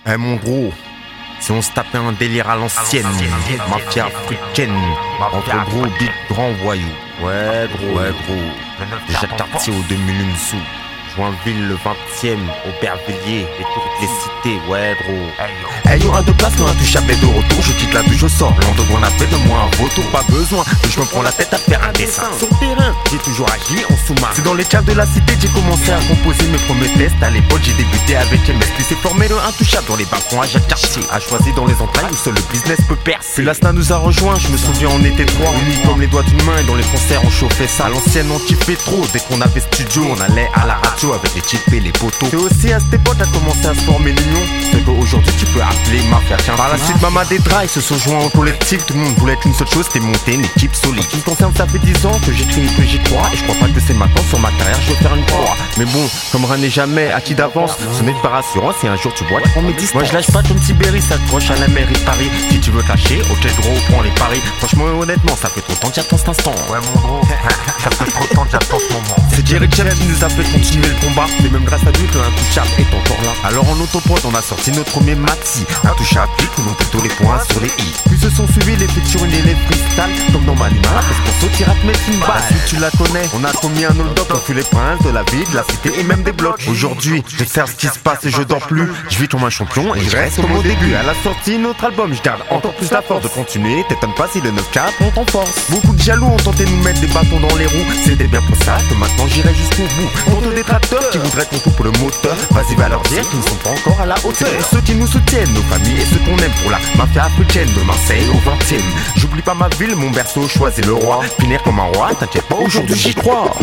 Eh mon gros, si on se tapait un délire à l'ancienne, mafia africaine, entre gros big grands voyous. Ouais gros, Jacques Cartier au 2001 sous. Joinville le 20ème, Aubervilliers et toutes les cités, ouais gros. Hey yo, un de place, non intouchable et de retour, je quitte la vue, je sors. L'endroit on a fait de moi un retour, pas besoin que je me prends la tête à faire un dessin. Sur le terrain, j'ai toujours agi en sous-marin. C'est dans les caves de la cité que j'ai commencé à composer mes premiers tests. À l'époque j'ai débuté avec MS, puis s'est formé le intouchable dans les balcons à Jacques Cartier. A choisi dans les entrailles où seul le business peut percer. Puis la SNA nous a rejoint, je me souviens on était trois, unis comme les doigts d'une main, et dans les concerts on chauffait ça. À l'ancienne on kiffait trop, dès qu'on avait studio on allait à la radio avec les chips et les poteaux. C'est aussi à cette époque a commencé à se former l'union, ce qu'aujourd'hui tu peux appeler mafia. Par la suite Mama des Dry se sont joints en collectif. Tout le monde voulait une seule chose, c'était monter une équipe solide. En ce qui me concerne, ça fait 10 ans que j'écris et que j'y crois, et je crois pas que c'est maintenant sur ma carrière je vais faire une croix. Mais bon, comme rien n'est jamais acquis d'avance, ce n'est pas rassurant si un jour tu vois, tu prends mes distances. Moi je lâche pas ton petit Berry, ça accroche à la mairie de Paris. Si tu veux cacher, ok gros, prends les paris. Franchement honnêtement, ça fait trop de temps que j'attends cet instant. Ouais mon gros, ça fait trop de temps que j'attends ce moment. C'est Jerry James qui nous a fait continuer le combat. C'est même grâce à lui que l'intouchable est encore là. Alors en autoprod on a sorti notre premier maxi. Intouchable, ou non plutôt les points sur les i. Puis se sont suivis les featuring et les freestyles, comme dans Manima, parce qu'on saute, ira te mettre une balle. Si tu la connais, on a commis un hold-up, on fut les princes de la ville, de la cité et même des blocs. Aujourd'hui, j'observe ce qui se passe et je dors plus. Je vis comme un champion et je reste comme au début. À la sortie, notre album, je garde encore plus la force de continuer. T'étonnes pas si le 9-4 monte en force. Beaucoup de jaloux ont tenté de nous mettre des bâtons dans les roues. C'était bien pour ça que maintenant j'irai jusqu'au bout. Pour tous des détracteurs qui voudraient qu'on coupe le moteur, vas-y va leur dire qu'ils ne sont pas encore à la hauteur. Et ceux qui nous soutiennent, nos familles et ceux qu'on aime pour la mafia africaine de Marseille au 20ème. J'oublie pas ma ville, mon berceau, choisis le roi. Finir comme un roi, t'inquiète pas, aujourd'hui j'y crois.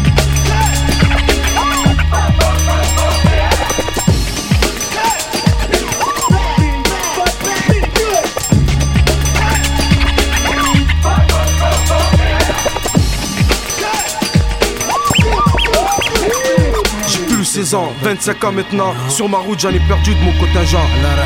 Ans, 25 ans maintenant, sur ma route j'en ai perdu de mon contingent.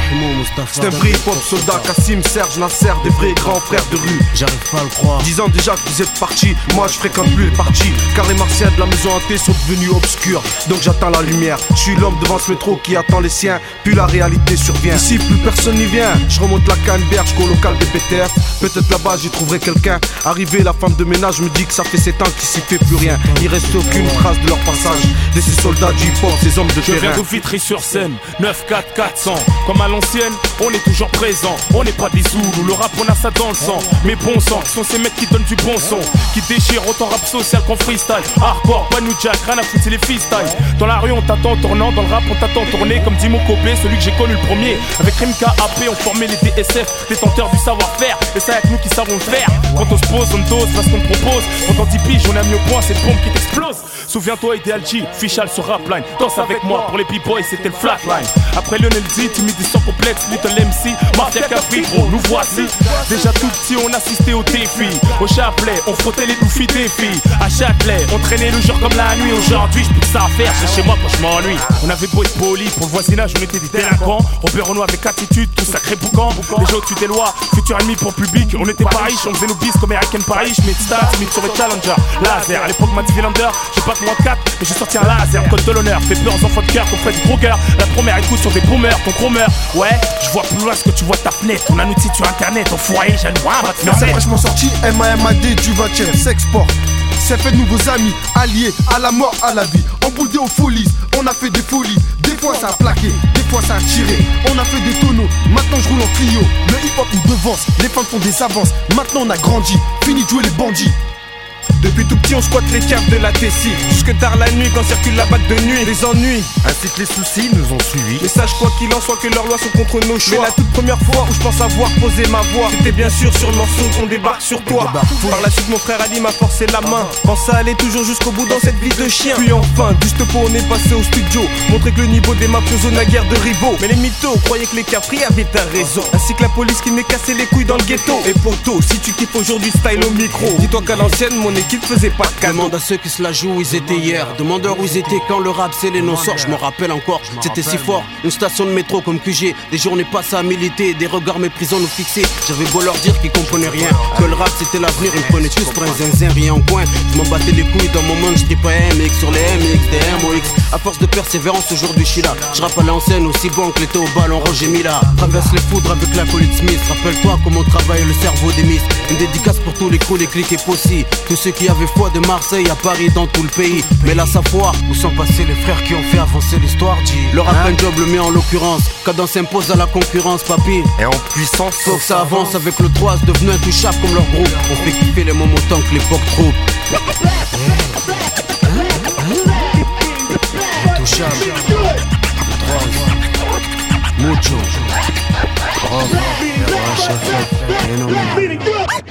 C'est un vrai hip-hop soldat, Kassim, Serge, Nasser, des vrais grands frères de rue. J'arrive pas à le croire. 10 ans déjà que vous êtes partis, moi je fréquente plus les parties. Car les Martiens de la maison hantée sont devenus obscurs. Donc j'attends la lumière, je suis l'homme devant ce métro qui attend les siens. Puis la réalité survient, ici plus personne n'y vient. Je remonte la Canneberge jusqu'au local des BTF. Peut-être là-bas j'y trouverai quelqu'un. Arrivé la femme de ménage me dit que ça fait 7 ans qu'il s'y fait plus rien. Il reste aucune trace de leur passage, de ces soldats du hip-hop, ces hommes de je viens de Vitry-sur-Seine, 9-4-400. Comme à l'ancienne, on est toujours présent. On n'est pas des Zoulous, le rap on a ça dans le sang. Mais bon sang, ce sont ces mecs qui donnent du bon son, qui déchirent autant rap social qu'en freestyle. Hardcore, pas New Jack, rien à foutre, c'est les freestyle. Dans la rue on t'attend en tournant, dans le rap on t'attend tourné. Comme dit Mokobé, celui que j'ai connu le premier. Avec Rimka, AP, on formait les DSF, détenteurs du savoir-faire. Et ça y'a que nous qui savons le faire. Quand on se pose, on dose, parce qu'on te propose. Quand on dit pige, on a mis au point cette bombe qui t'explose. Souviens-toi, Ideal G, Fichal sur Rapline. Danse avec moi, pour les b-boys c'était le flatline. Après Lionel D, timide et sans complexe, Little MC, Mafia Capri, gros, nous voici. Déjà tout petit, on assistait au défi. Au chapelet, on frottait les bouffis des filles. À Châtelet, on traînait le jour comme la nuit. Aujourd'hui, j'ai plus que ça à faire, j'ai chez moi quand je m'ennuie. On avait beau être poli, pour le voisinage, on était des délinquants. Robert Renaud avec attitude, tout sacré boucan. Déjà au-dessus des lois, futur ennemi pour le public. On était pas riches, on faisait nos bis comme American Paris. J'mets de stats, mythe sur le Challenger, laser. À l'époque, Matt Villander, j'ai pas que moins de 4, mais j'ai sorti un laser. Code de l'honneur, fait peur aux enfants de cœur qu'on ferait du gros cœur. La première écoute sur des boomers, ton gros meurt. Ouais, je vois plus loin ce que tu vois de ta fenêtre. On a un outil sur internet, ton foyer, j'ai le va te faire. C'est fraîchement sorti, MAMAD du 20ème, s'exporte. C'est fait de nouveaux amis, alliés à la mort, à la vie. Emboudés aux folies, on a fait des folies. Des fois ça a plaqué, des fois ça a tiré. On a fait des tonneaux, maintenant je roule en Clio. Le hip hop nous devance, les femmes font des avances. Maintenant on a grandi, fini de jouer les bandits. Depuis tout petit on squatte les caves de la Tessie. Jusque tard la nuit quand circule la bague de nuit. Les ennuis ainsi que les soucis nous ont suivis. Mais sache quoi qu'il en soit que leurs lois sont contre nos choix. Mais la toute première fois où je pense avoir posé ma voix, c'était bien sûr sur le morceau qu'on débarque sur toi. Par la suite mon frère Ali m'a forcé la main. Pense à aller toujours jusqu'au bout dans cette vie de chien. Puis enfin, juste pour on est passé au studio, montrer que le niveau des mafiosos n'a guère de rivaux. Mais les mythos croyaient que les Capri avaient un réseau, ainsi que la police qui m'est cassé les couilles dans le ghetto. Et poto, si tu kiffes aujourd'hui style au micro, dis-toi qu'à l'ancienne mon équipe qui ne faisait pas de cadeau. Demande à ceux qui se la jouent, ils étaient hier. Demandeur où ils étaient quand le rap c'est les non sort. Je me rappelle encore, c'était si fort. Une station de métro comme QG. Des journées passées à militer, des regards méprisants nous fixaient. J'avais beau leur dire qu'ils comprenaient rien, que le rap c'était l'avenir, ils me prenaient tous pour un zinzin, rien en coin. Je m'en battais les couilles dans mon monde, je tripais MX sur les MX, des MOX. À force de persévérance, aujourd'hui je suis là. Je rappe à l'ancienne, aussi bon que l'été au ballon Roger Mila. Traverse les foudres avec la colite Smith. Rappelle-toi comment travaille le cerveau des miss. Une dédicace pour tous les coups, les clics et possibles. Tous ceux qui avaient foi de Marseille à Paris, dans tout le pays. Mais là ça foire, où sont passés les frères qui ont fait avancer l'histoire, G. Le rap un job, le mien en l'occurrence. Cadence impose à la concurrence, papy. Et en puissance, Faut que ça avance avec le 3, devenu intouchable comme leur groupe. On fait kiffer les moments autant que l'époque troupe. Intouchable. Mucho. Phénoménal.